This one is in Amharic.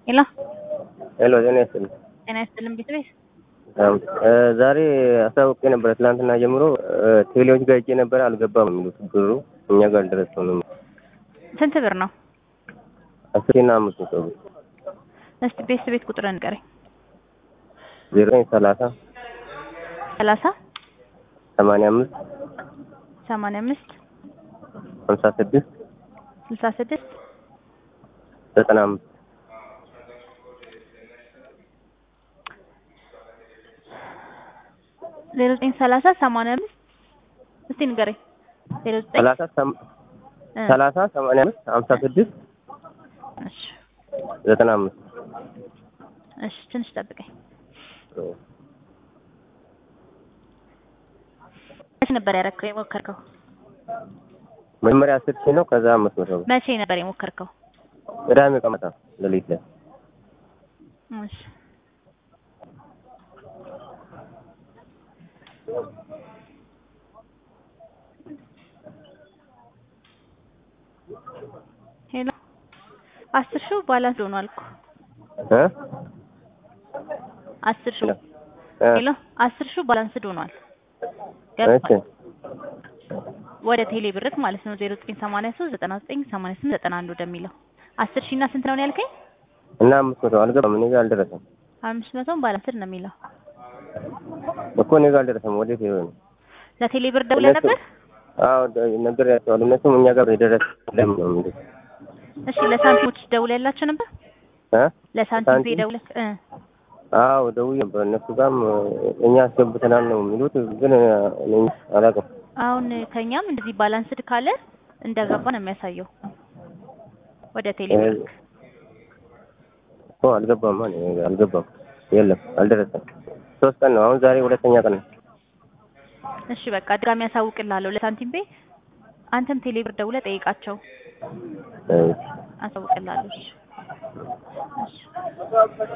ሄሎ ሄሎ ጤና ይስጥልኝ። ጤና ይስጥልኝ ቤተሰብ። ዛሬ አሳውቄ ነበር ትናንትና ጀምሮ ቴሌዎች ጋር ሄጄ ነበር አልገባም የሚሉት ብሩ እኛ ጋር አልደረሰም ነው። ስንት ብር ነው? 10 እና 500 ብር። እስቲ ቤት ቁጥር ንገረኝ። 0930 30 85 85 56 66 95 0930 85 እስቲ ንገረኝ። 30 85 56 እሺ 95 እሺ ትንሽ ጠብቀኝ። መቼ ነበር ያረከው የሞከርከው? መጀመሪያ 10 ሺህ ነው ከዛ 500 ብር። መቼ ነበር የሞከርከው? ቅዳሜ ቀን ሌሊት ላይ። እሺ ሄሎ 10 ሺው ባላንስ ሆኗል እኮ 10 ሺው ሄሎ 10 ሺው ባላንስ ሆኗል። እሺ ወደ ቴሌ ብርክ ማለት ነው 0983 9988 91 ወደሚለው 10 ሺህ እና ስንት ነው ያልከኝ? እና 500 አልገባም እኔ ጋር አልደረሰም። 500 ባላንስ ነው የሚለው እኮ እኔ ጋር አልደረሰም። ወዴት ይሆን? ለቴሌ ብር ደውለህ ነበር? አዎ ነግሬያቸዋለሁ። እነሱም እኛ ጋር የደረሰ ለምን ነው የሚሉት? እሺ ለሳንቲሞች ደውለህላቸው ነበር? ለሳንቲም ደውለህ? አዎ ደውዬ ነበር። እነሱ ጋርም እኛ አስገብተናል ነው የሚሉት፣ ግን እኔ አላውቅም። አሁን ከኛም እንደዚህ ባላንስድ ካለ እንደገባ ነው የሚያሳየው ወደ ቴሌ ብር እኮ አልገባም ማለት አልገባም። የለም አልደረሰም። 3 ቀን ነው አሁን ዛሬ 2ኛ ቀን ነው። እሺ በቃ ድጋሚ ያሳውቅልሃለሁ ለሳንቲም ቤ። አንተም ቴሌ ብር ደውለህ ጠይቃቸው። አሳውቅልሃለሁ። እሺ